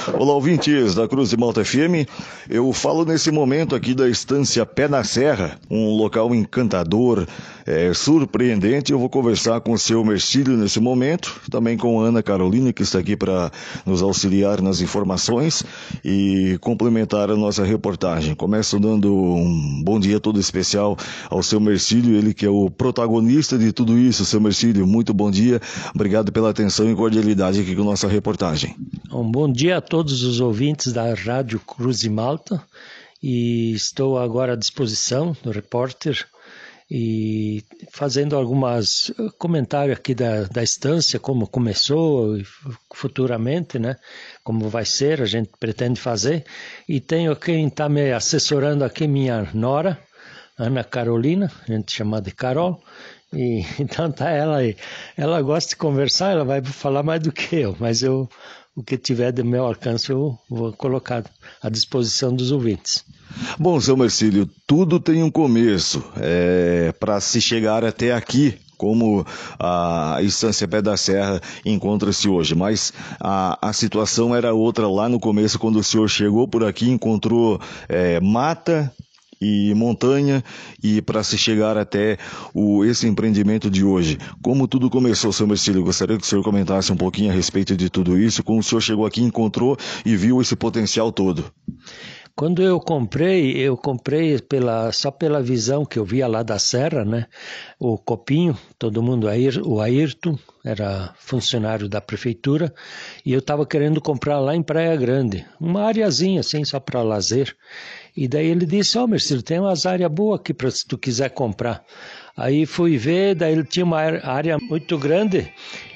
Olá, ouvintes da Cruz de Malta FM. Eu falo nesse momento aqui da Estância Pé na Serra, um local encantador, surpreendente. Eu vou conversar com o seu Mercílio nesse momento, também com a Ana Carolina, que está aqui para nos auxiliar nas informações e complementar a nossa reportagem. Começo dando um bom dia todo especial ao seu Mercílio, ele que é o protagonista de tudo isso. Seu Mercílio, muito bom dia. Obrigado pela atenção e cordialidade aqui com a nossa reportagem. Um bom dia a todos os ouvintes da Rádio Cruz de Malta, e estou agora à disposição do repórter e fazendo alguns comentários aqui da estância, como começou e futuramente, né, como vai ser, a gente pretende fazer. E tenho quem está me assessorando aqui, minha nora, Ana Carolina, a gente chama de Carol. E então tá ela aí. Ela gosta de conversar, ela vai falar mais do que eu, mas o que tiver do meu alcance eu vou colocar à disposição dos ouvintes. Bom, seu Mercílio, tudo tem um começo. Para se chegar até aqui, como a Estância Pé da Serra encontra-se hoje, mas a situação era outra lá no começo, quando o senhor chegou por aqui, encontrou mata e montanha, e para se chegar até esse empreendimento de hoje. Como tudo começou, seu Mercílio? Gostaria que o senhor comentasse um pouquinho a respeito de tudo isso, como o senhor chegou aqui, encontrou e viu esse potencial todo. Quando eu comprei só pela visão que eu via lá da serra, né? O Copinho, todo mundo, o Ayrton, era funcionário da prefeitura, e eu estava querendo comprar lá em Praia Grande, uma areazinha assim, só para lazer. E daí ele disse, Mercílio, tem umas áreas boas aqui para se tu quiser comprar. Aí fui ver, daí ele tinha uma área muito grande.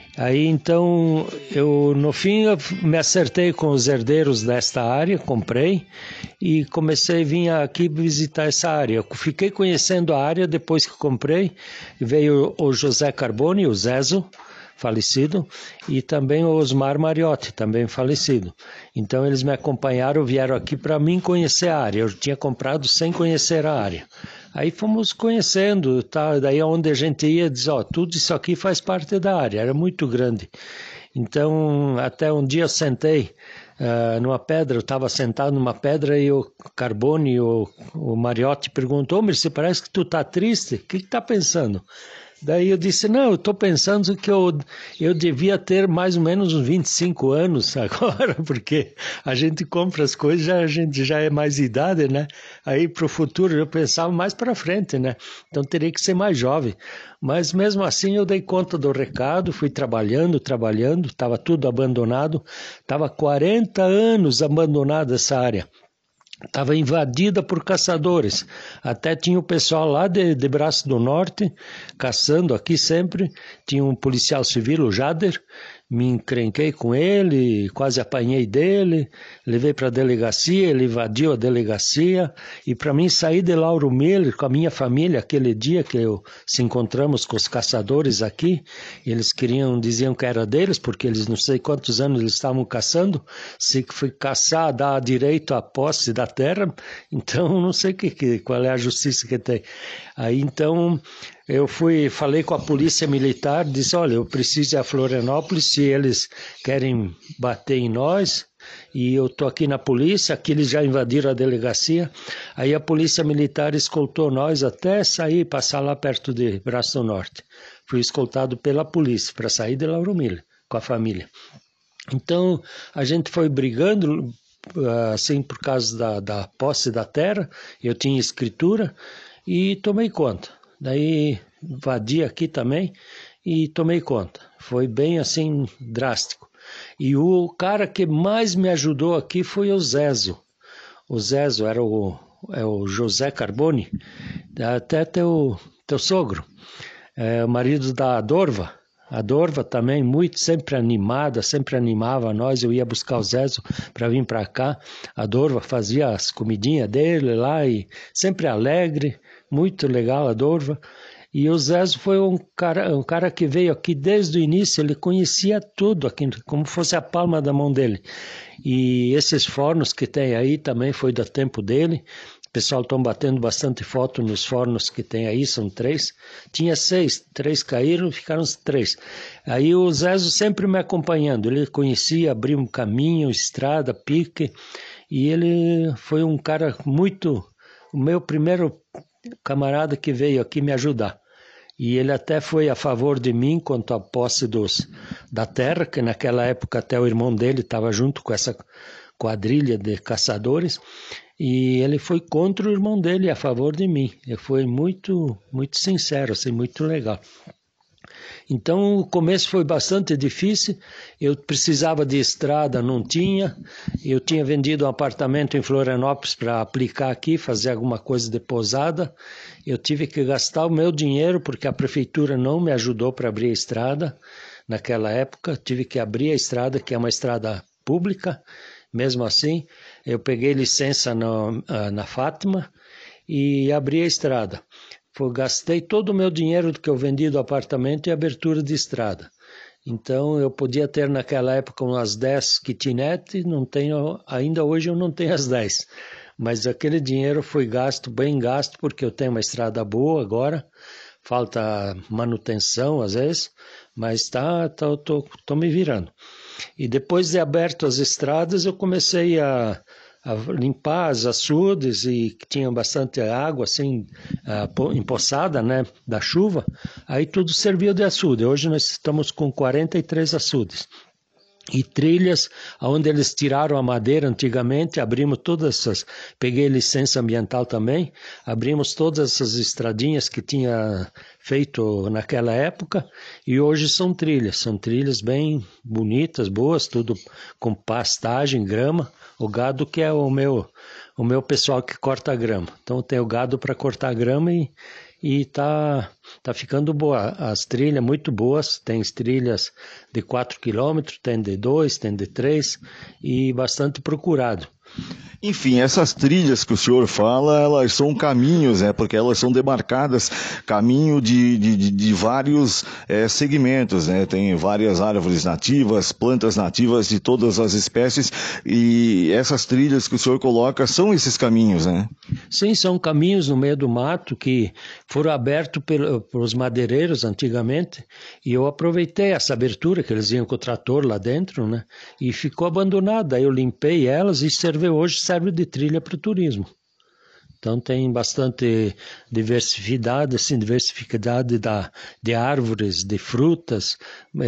Aí então, no fim, eu me acertei com os herdeiros desta área, comprei e comecei a vir aqui visitar essa área. Eu fiquei conhecendo a área depois que comprei. Veio o José Carboni, o Zezo, falecido, e também o Osmar Mariotti, também falecido. Então eles me acompanharam, vieram aqui para mim conhecer a área. Eu tinha comprado sem conhecer a área. Aí fomos conhecendo, tá? Daí onde a gente ia, diz, tudo isso aqui faz parte da área, era muito grande. Então, até um dia eu sentei numa pedra, eu estava sentado numa pedra e o Carboni, o Mariotti perguntou, Mercílio, parece que tu tá triste, o que tá pensando? Daí eu disse, não, eu estou pensando que eu devia ter mais ou menos uns 25 anos agora, porque a gente compra as coisas, a gente já é mais idade, né? Aí para o futuro eu pensava mais para frente, né? Então teria que ser mais jovem. Mas mesmo assim eu dei conta do recado, fui trabalhando, estava tudo abandonado, estava 40 anos abandonada essa área. Estava invadida por caçadores. Até tinha o pessoal lá de Braço do Norte, caçando aqui sempre. Tinha um policial civil, o Jader. Me encrenquei com ele, quase apanhei dele. Levei para a delegacia, ele invadiu a delegacia. E para mim sair de Lauro Miller com a minha família, aquele dia que se encontramos com os caçadores aqui, eles diziam que era deles, porque eles não sei quantos anos eles estavam caçando. Se foi caçar, dá direito à posse da terra, então não sei qual é a justiça que tem. Aí então eu falei com a polícia militar, disse, olha, eu preciso ir a Florianópolis, se eles querem bater em nós, e eu estou aqui na polícia, aqui eles já invadiram a delegacia. Aí a polícia militar escoltou nós até passar lá perto de Braço do Norte. Fui escoltado pela polícia para sair de Lauro Miller com a família. Então a gente foi brigando, assim, por causa da posse da terra. Eu tinha escritura e tomei conta. Daí invadi aqui também e tomei conta. Foi bem assim drástico. E o cara que mais me ajudou aqui foi o Zezo. O Zezo era o José Carboni, até teu sogro, o marido da Dorva. A Dorva também, sempre animada, sempre animava nós. Eu ia buscar o Zezo para vir para cá. A Dorva fazia as comidinhas dele lá e sempre alegre, muito legal a Dorva. E o Zezo foi um cara que veio aqui desde o início, ele conhecia tudo aqui, como fosse a palma da mão dele. E esses fornos que tem aí também foi do tempo dele. O pessoal estão batendo bastante foto nos fornos que tem aí, são 3. Tinha 6, 3 caíram, ficaram 3. Aí o Zezo sempre me acompanhando, ele conhecia, abria um caminho, estrada, pique, e ele foi um cara muito... O meu primeiro camarada que veio aqui me ajudar. E ele até foi a favor de mim quanto à posse da terra, que naquela época até o irmão dele estava junto com essa quadrilha de caçadores, e ele foi contra o irmão dele a favor de mim. Ele foi muito, muito sincero, assim, muito legal. Então o começo foi bastante difícil, eu precisava de estrada, não tinha, eu tinha vendido um apartamento em Florianópolis para aplicar aqui, fazer alguma coisa de pousada, eu tive que gastar o meu dinheiro porque a prefeitura não me ajudou para abrir a estrada naquela época, tive que abrir a estrada, que é uma estrada pública, mesmo assim, eu peguei licença na Fátima e abri a estrada. Gastei todo o meu dinheiro que eu vendi do apartamento em abertura de estrada. Então eu podia ter naquela época umas 10 kitnet, não tenho, ainda hoje eu não tenho as 10. Mas aquele dinheiro foi gasto, bem gasto, porque eu tenho uma estrada boa agora, falta manutenção às vezes, mas tô me virando. E depois de aberto as estradas, eu comecei a limpar as açudes e que tinham bastante água assim empoçada, né, da chuva, aí tudo serviu de açude. Hoje nós estamos com 43 açudes e trilhas onde eles tiraram a madeira antigamente, abrimos todas essas, peguei licença ambiental também, abrimos todas essas estradinhas que tinha feito naquela época e hoje são trilhas bem bonitas, boas, tudo com pastagem, grama, o gado que é o meu pessoal que corta a grama. Então tem o gado para cortar a grama e tá ficando boa. As trilhas muito boas, tem trilhas de 4 quilômetros, tem de 2, tem de 3 e bastante procurado. Enfim, essas trilhas que o senhor fala, elas são caminhos, né? Porque elas são demarcadas, caminho de vários segmentos, né? Tem várias árvores nativas, plantas nativas de todas as espécies, e essas trilhas que o senhor coloca são esses caminhos, né? Sim, são caminhos no meio do mato que foram abertos pelos madeireiros antigamente, e eu aproveitei essa abertura, que eles iam com o trator lá dentro, né? E ficou abandonada, aí eu limpei elas e hoje serve de trilha para o turismo. Então tem bastante diversidade de árvores, de frutas,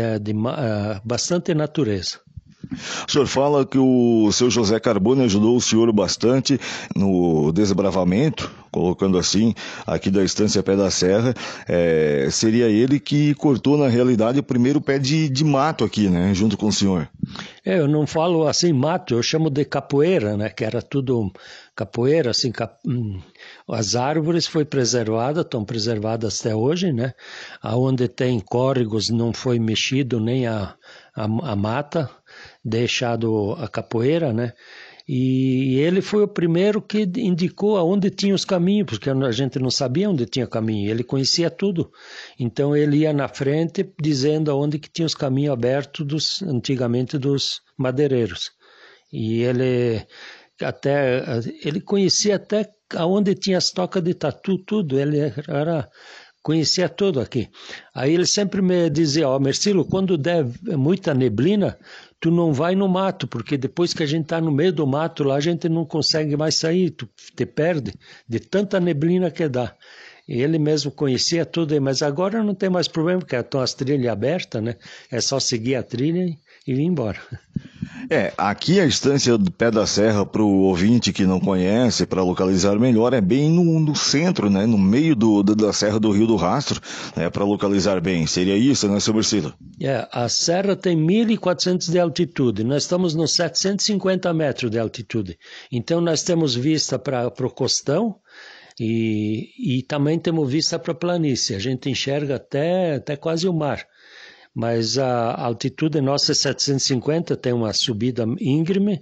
bastante natureza. O senhor fala que o seu José Carbone ajudou o senhor bastante no desbravamento, colocando assim, aqui da Estância Pé da Serra. Seria ele que cortou, na realidade, o primeiro pé de mato aqui, né, junto com o senhor. Eu não falo assim mato, eu chamo de capoeira, né, que era tudo capoeira, assim, as árvores foi preservadas, estão preservadas até hoje, né, aonde tem córregos não foi mexido nem a mata, deixado a capoeira, né? E ele foi o primeiro que indicou aonde tinha os caminhos, porque a gente não sabia onde tinha caminho, ele conhecia tudo. Então ele ia na frente dizendo aonde que tinha os caminhos abertos antigamente dos madeireiros. E ele conhecia até aonde tinha as tocas de tatu, tudo, conhecia tudo aqui. Aí ele sempre me dizia, Mercilo, quando der muita neblina, tu não vai no mato, porque depois que a gente está no meio do mato, lá a gente não consegue mais sair, tu te perde de tanta neblina que dá. E ele mesmo conhecia tudo, mas agora não tem mais problema, porque estão as trilhas abertas, né? É só seguir a trilha e ir embora. Aqui a Estância do Pé da Serra, para o ouvinte que não conhece, para localizar melhor, é bem no centro, né, no meio da Serra do Rio do Rastro, né, para localizar bem. Seria isso, né, seu Mercilo? A serra tem 1.400 de altitude, nós estamos nos 750 metros de altitude. Então nós temos vista para o costão e também temos vista para a planície, a gente enxerga até quase o mar. Mas a altitude nossa é 750, tem uma subida íngreme,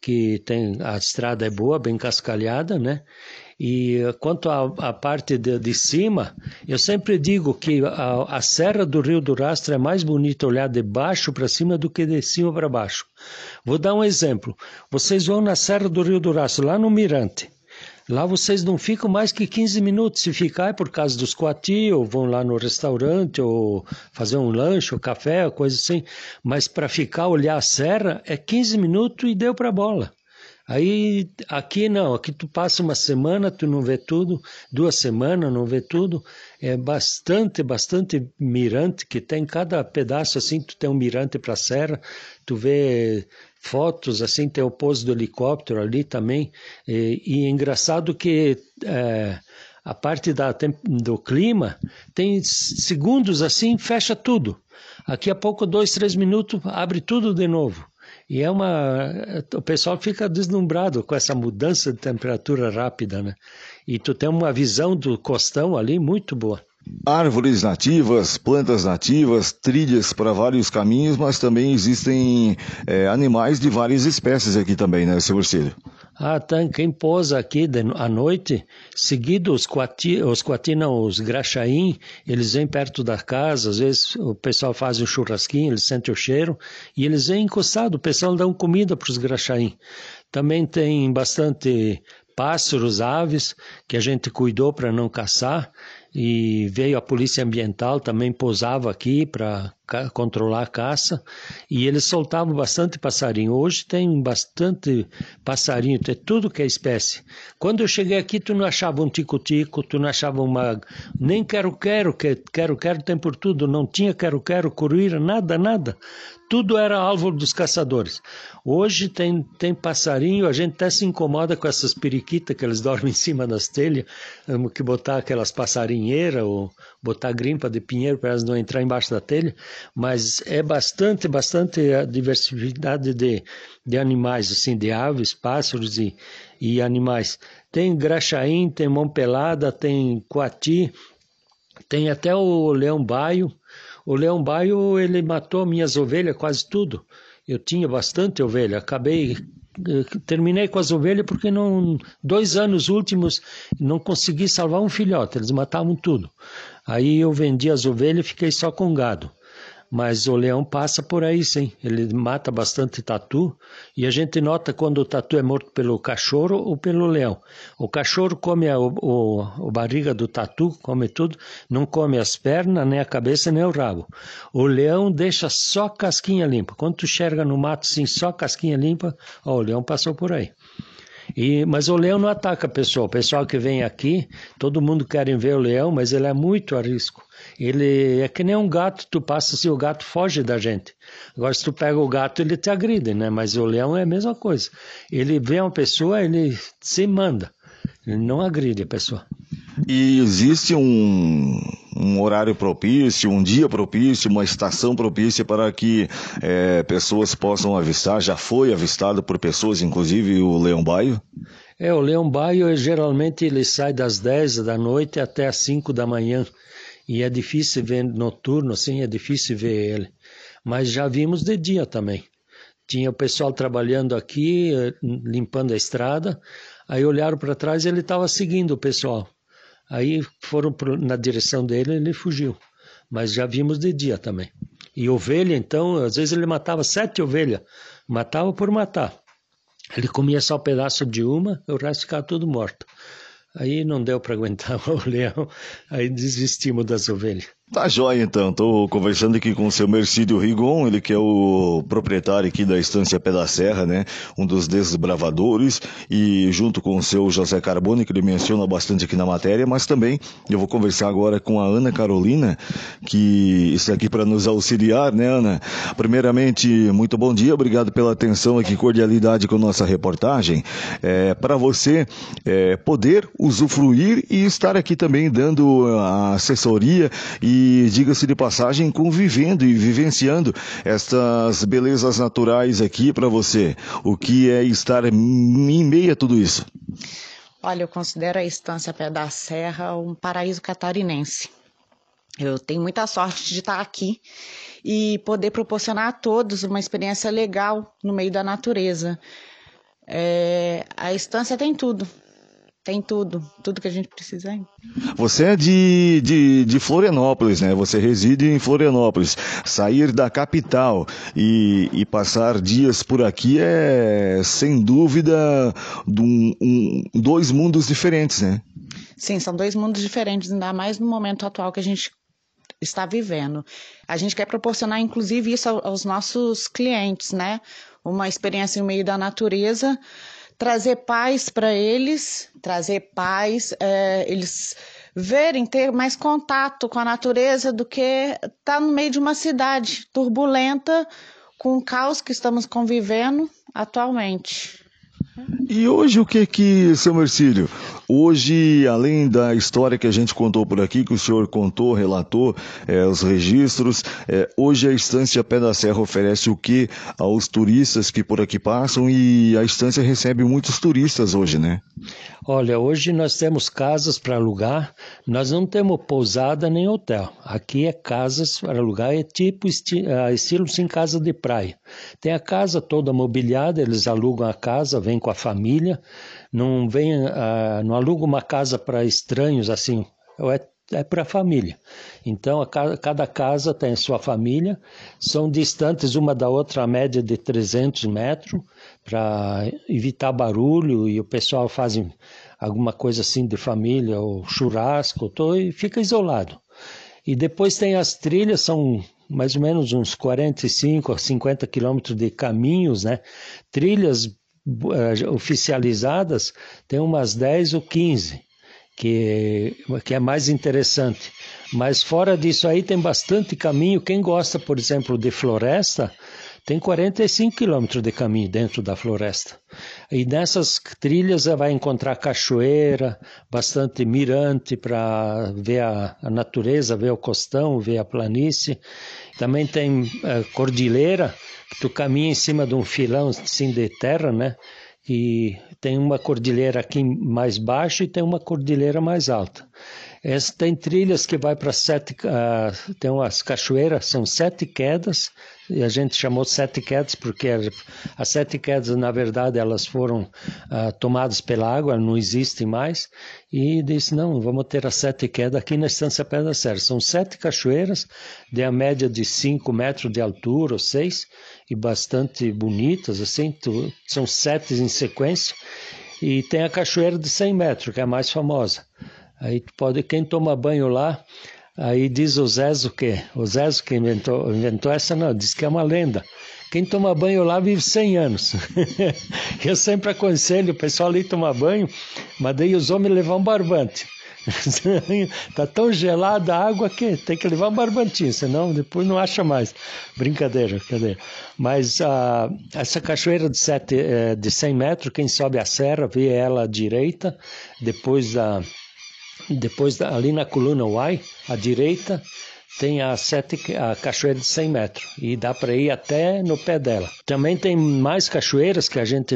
a estrada é boa, bem cascalhada, né? E quanto à parte de cima, eu sempre digo que a Serra do Rio do Rastro é mais bonita olhar de baixo para cima do que de cima para baixo. Vou dar um exemplo. Vocês vão na Serra do Rio do Rastro, lá no Mirante. Lá vocês não ficam mais que 15 minutos. Se ficar é por causa dos coati, ou vão lá no restaurante, ou fazer um lanche, ou café, coisa assim. Mas para ficar, olhar a serra, é 15 minutos e deu para bola. Aí, aqui não, aqui tu passa uma semana, tu não vê tudo, 2 semanas, não vê tudo. É bastante mirante que tem, cada pedaço assim, tu tem um mirante para a serra, tu vê fotos, assim, tem o pouso do helicóptero ali também. E é engraçado que a parte do clima tem segundos assim, fecha tudo. Aqui a pouco, 2, 3 minutos, abre tudo de novo. E o pessoal fica deslumbrado com essa mudança de temperatura rápida, né? E tu tem uma visão do costão ali muito boa. Árvores nativas, plantas nativas, trilhas para vários caminhos, mas também existem animais de várias espécies aqui também, né, seu Ercílio? Tem quem pousa aqui à noite, seguido os coati não, os graxaim, eles vêm perto da casa, às vezes o pessoal faz um churrasquinho, eles sentem o cheiro, e eles vêm encostados, o pessoal dá comida para os graxaim. Também tem bastante pássaros, aves, que a gente cuidou para não caçar, e veio a polícia ambiental, também pousava aqui para controlar a caça, e eles soltavam bastante passarinho. Hoje tem bastante passarinho, tem tudo que é espécie. Quando eu cheguei aqui, tu não achava um tico-tico, tu não achava nem quero-quero, quero-quero tem por tudo, não tinha quero-quero, coruíra, nada. Tudo era alvo dos caçadores. Hoje tem passarinho, a gente até se incomoda com essas periquitas que eles dormem em cima das telhas, temos que botar aquelas passarinheiras ou botar grimpa de pinheiro para elas não entrar embaixo da telha, mas é bastante a diversidade de animais, assim, de aves, pássaros e animais. Tem graxaim, tem mão pelada, tem coati, tem até o leão-baio. O leão-baio, ele matou minhas ovelhas, quase tudo. Eu tinha bastante ovelha, terminei com as ovelhas porque 2 anos últimos não consegui salvar um filhote, eles matavam tudo. Aí eu vendi as ovelhas e fiquei só com gado. Mas o leão passa por aí, sim. Ele mata bastante tatu e a gente nota quando o tatu é morto pelo cachorro ou pelo leão. O cachorro come a barriga do tatu, come tudo, não come as pernas, nem a cabeça, nem o rabo. O leão deixa só casquinha limpa. Quando tu enxerga no mato, sim, só casquinha limpa, o leão passou por aí. Mas o leão não ataca pessoal. O pessoal que vem aqui, todo mundo quer ver o leão, mas ele é muito a risco. Ele é que nem um gato, tu passa assim, o gato foge da gente. Agora, se tu pega o gato, ele te agride, né? Mas o leão é a mesma coisa. Ele vê uma pessoa, ele se manda. Ele não agride a pessoa. E existe um horário propício, um dia propício, uma estação propícia para que pessoas possam avistar? Já foi avistado por pessoas, inclusive o leão-baio? O leão-baio, geralmente, ele sai das 10 da noite até as 5 da manhã. E é difícil ver noturno, assim, é difícil ver ele. Mas já vimos de dia também. Tinha o pessoal trabalhando aqui, limpando a estrada. Aí olharam para trás e ele estava seguindo o pessoal. Aí foram na direção dele e ele fugiu. Mas já vimos de dia também. E ovelha, então, às vezes ele matava 7 ovelhas. Matava por matar. Ele comia só um pedaço de uma, o resto ficava tudo morto. Aí não deu para aguentar o leão, aí desistimos das ovelhas. Tá jóia, então. Estou conversando aqui com o seu Mercídio Rigon, ele que é o proprietário aqui da Estância Pé da Serra, né? Um dos desbravadores, e junto com o seu José Carbone, que ele menciona bastante aqui na matéria, mas também eu vou conversar agora com a Ana Carolina, que está aqui para nos auxiliar, né, Ana? Primeiramente, muito bom dia, obrigado pela atenção aqui, cordialidade com nossa reportagem. Para você poder usufruir e estar aqui também dando a assessoria e, diga-se de passagem, convivendo e vivenciando estas belezas naturais aqui para você. O que é estar em meio a tudo isso? Olha, eu considero a Estância Pé da Serra um paraíso catarinense. Eu tenho muita sorte de estar aqui e poder proporcionar a todos uma experiência legal no meio da natureza. A estância tem tudo. Tem tudo que a gente precisa. Hein? Você é de Florianópolis, né? Você reside em Florianópolis. Sair da capital e passar dias por aqui é, sem dúvida, dois mundos diferentes, né? Sim, são dois mundos diferentes, ainda mais no momento atual que a gente está vivendo. A gente quer proporcionar, inclusive, isso aos nossos clientes, né? Uma experiência no meio da natureza, trazer paz para eles, eles verem, ter mais contato com a natureza do que estar no meio de uma cidade turbulenta, com o caos que estamos convivendo atualmente. E hoje o que, seu Mercílio? Hoje, além da história que a gente contou por aqui, que o senhor contou, relatou, os registros, hoje a Estância Pé da Serra oferece o que aos turistas que por aqui passam, e a Estância recebe muitos turistas hoje, né? Olha, hoje nós temos casas para alugar, nós não temos pousada nem hotel. Aqui é casas para alugar, é tipo estilo sem casa de praia. Tem a casa toda mobiliada, eles alugam a casa, vêm com a família, não alugam uma casa para estranhos assim, é para a família. Então, cada casa tem a sua família, são distantes uma da outra a média de 300 metros, para evitar barulho, e o pessoal faz alguma coisa assim de família, ou churrasco, e fica isolado. E depois tem as trilhas, são mais ou menos uns 45 a 50 quilômetros de caminhos, né? Trilhas oficializadas, tem umas 10 ou 15. Que é mais interessante. Mas fora disso aí tem bastante caminho. Quem gosta, por exemplo, de floresta, tem 45 quilômetros de caminho dentro da floresta. E nessas trilhas você vai encontrar cachoeira, bastante mirante para ver a natureza, ver o costão, ver a planície. Também tem cordilheira, que tu caminha em cima de um filão assim, de terra, né? E tem uma cordilheira aqui mais baixa e tem uma cordilheira mais alta. Tem trilhas que vai para tem umas cachoeiras, são 7 quedas, e a gente chamou 7 quedas porque as 7 quedas, na verdade, elas foram tomadas pela água, não existem mais, e disse, não, vamos ter as 7 quedas aqui na Estância Pé da Serra. São 7 cachoeiras, de a média de 5 metros de altura, ou 6, e bastante bonitas, assim, são 7 em sequência, e tem a cachoeira de 100 metros, que é a mais famosa. Aí quem toma banho lá, aí diz o Zezo que inventou essa não, diz que é uma lenda. Quem toma banho lá vive 100 anos. Eu sempre aconselho o pessoal ali tomar banho, mas daí os homens levam um barbante. Tá tão gelada a água que tem que levar um barbantinho, senão depois não acha mais. Brincadeira. Mas essa cachoeira de 100 metros, quem sobe a serra vê ela à direita, depois ali na coluna Y, à direita, tem a cachoeira de 100 metros e dá para ir até no pé dela. Também tem mais cachoeiras que a gente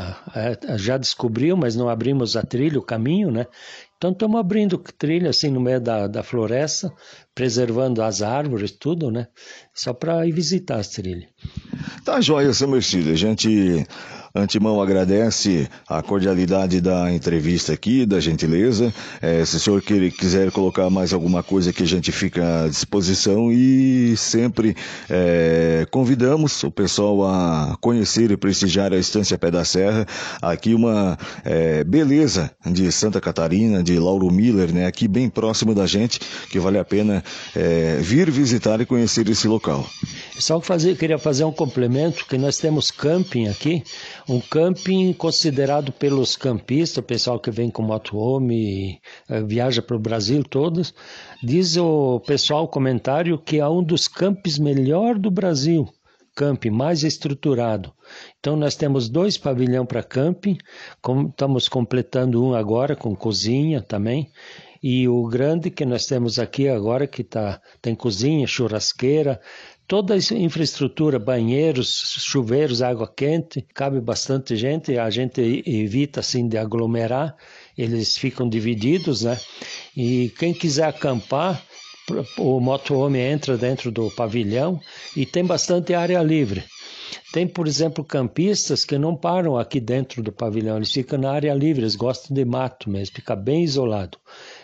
já descobriu, mas não abrimos a trilha, o caminho, né? Então estamos abrindo trilha assim no meio da floresta, preservando as árvores, tudo, né? Só para ir visitar as trilhas. Tá joia, seu Mercílio. A gente antemão agradece a cordialidade da entrevista aqui, da gentileza. Se o senhor quiser colocar mais alguma coisa que a gente fica à disposição, e sempre convidamos o pessoal a conhecer e prestigiar a Estância Pé da Serra. Aqui uma beleza de Santa Catarina, de Lauro Miller, né? Aqui bem próximo da gente, que vale a pena vir visitar e conhecer esse local. Só queria fazer um complemento, que nós temos camping aqui, um camping considerado pelos campistas, o pessoal que vem com motorhome, viaja para o Brasil todos, diz o pessoal, comentário, que é um dos campings melhor do Brasil, camping mais estruturado. Então nós temos 2 pavilhões para camping, estamos completando um agora com cozinha também, e o grande que nós temos aqui agora, que tem cozinha, churrasqueira, toda a infraestrutura, banheiros, chuveiros, água quente, cabe bastante gente, a gente evita assim de aglomerar, eles ficam divididos, né? E quem quiser acampar, o motorhome entra dentro do pavilhão e tem bastante área livre. Tem, por exemplo, campistas que não param aqui dentro do pavilhão, eles ficam na área livre, eles gostam de mato mesmo, fica bem isolado.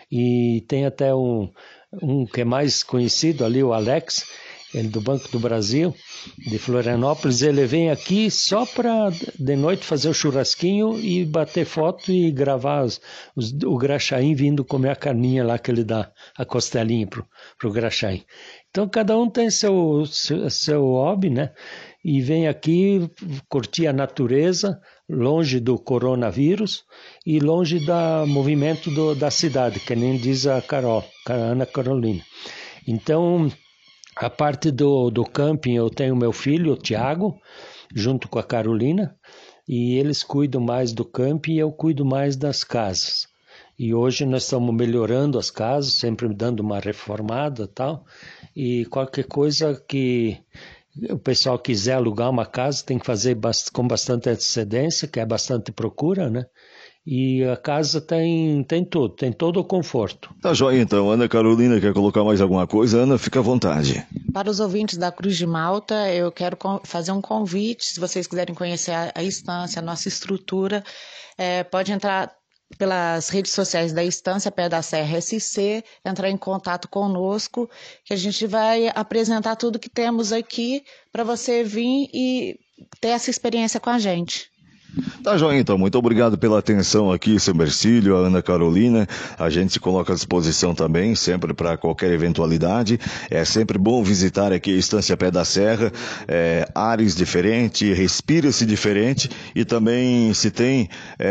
E tem até um que é mais conhecido ali, o Alex, ele do Banco do Brasil, de Florianópolis, ele vem aqui só para de noite fazer o churrasquinho e bater foto e gravar o Graxaim vindo comer a carninha lá que ele dá, a costelinha pro Graxaim. Então cada um tem seu hobby, né? E vem aqui curtir a natureza, longe do coronavírus e longe do movimento da cidade, que nem diz a Ana Carolina. Então, a parte do camping, eu tenho meu filho, o Tiago, junto com a Carolina, e eles cuidam mais do camping e eu cuido mais das casas. E hoje nós estamos melhorando as casas, sempre dando uma reformada e tal, e qualquer coisa que o pessoal quiser alugar uma casa tem que fazer com bastante antecedência, que é bastante procura, né? E a casa tem tudo, tem todo o conforto. Tá joia então. Ana Carolina, quer colocar mais alguma coisa? Ana, fica à vontade. Para os ouvintes da Cruz de Malta, eu quero fazer um convite, se vocês quiserem conhecer a estância, a nossa estrutura, pode entrar pelas redes sociais da Estância Pé da Serra SC, entrar em contato conosco, que a gente vai apresentar tudo que temos aqui para você vir e ter essa experiência com a gente. Tá joia, então. Muito obrigado pela atenção aqui, seu Mercílio, a Ana Carolina. A gente se coloca à disposição também, sempre para qualquer eventualidade. É sempre bom visitar aqui a Estância Pé da Serra. Ares diferentes, respira-se diferente e também se tem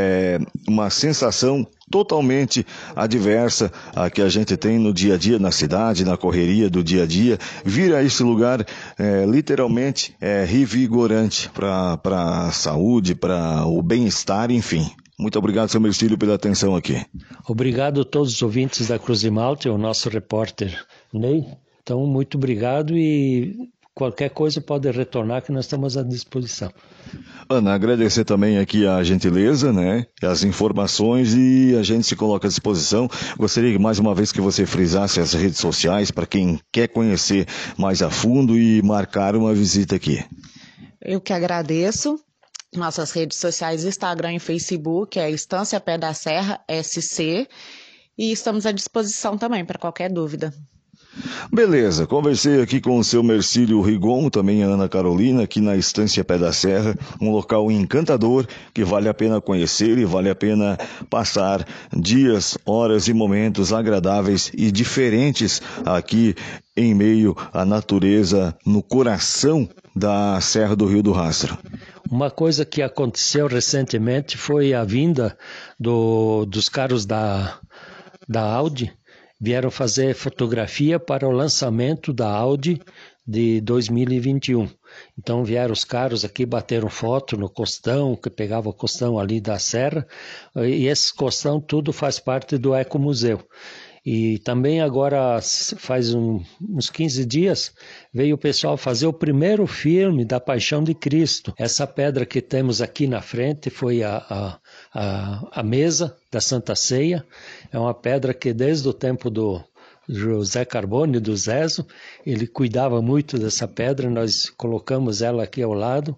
uma sensação totalmente adversa a que a gente tem no dia a dia na cidade, na correria do dia a dia. Vir a esse lugar literalmente revigorante para a saúde, para o bem-estar, enfim. Muito obrigado, seu Mercílio, pela atenção aqui. Obrigado a todos os ouvintes da Cruz de Malta, o nosso repórter Ney. Então, muito obrigado e qualquer coisa pode retornar que nós estamos à disposição. Ana, agradecer também aqui a gentileza, né, as informações e a gente se coloca à disposição. Gostaria mais uma vez que você frisasse as redes sociais para quem quer conhecer mais a fundo e marcar uma visita aqui. Eu que agradeço. Nossas redes sociais, Instagram e Facebook, é Estância Pé da Serra, SC, e estamos à disposição também para qualquer dúvida. Beleza, conversei aqui com o seu Mercílio Rigon, também a Ana Carolina, aqui na Estância Pé da Serra, um local encantador que vale a pena conhecer e vale a pena passar dias, horas e momentos agradáveis e diferentes aqui em meio à natureza, no coração da Serra do Rio do Rastro. Uma coisa que aconteceu recentemente foi a vinda dos carros da Audi. Vieram fazer fotografia para o lançamento da Audi de 2021. Então vieram os carros aqui, bateram foto no costão, que pegava o costão ali da serra, e esse costão tudo faz parte do Ecomuseu. E também agora, faz uns 15 dias, veio o pessoal fazer o primeiro filme da Paixão de Cristo. Essa pedra que temos aqui na frente foi a mesa da Santa Ceia. É uma pedra que desde o tempo do José Carbone, do Zezo, ele cuidava muito dessa pedra, nós colocamos ela aqui ao lado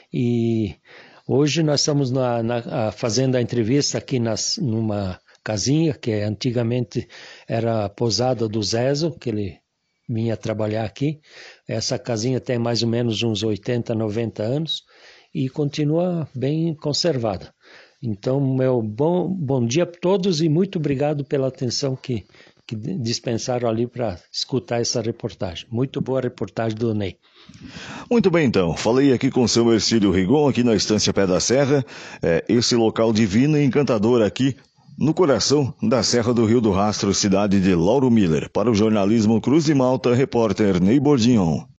e hoje nós estamos fazendo a entrevista aqui numa casinha que antigamente era a pousada do Zezo, que ele vinha trabalhar aqui. Essa casinha tem mais ou menos uns 80, 90 anos e continua bem conservada. Então, meu bom dia a todos e muito obrigado pela atenção que dispensaram ali para escutar essa reportagem. Muito boa reportagem do Ney. Muito bem, então. Falei aqui com o seu Mercílio Rigon, aqui na Estância Pé da Serra. Esse local divino e encantador aqui no coração da Serra do Rio do Rastro, cidade de Lauro Miller. Para o jornalismo Cruz de Malta, repórter Ney Bordignon.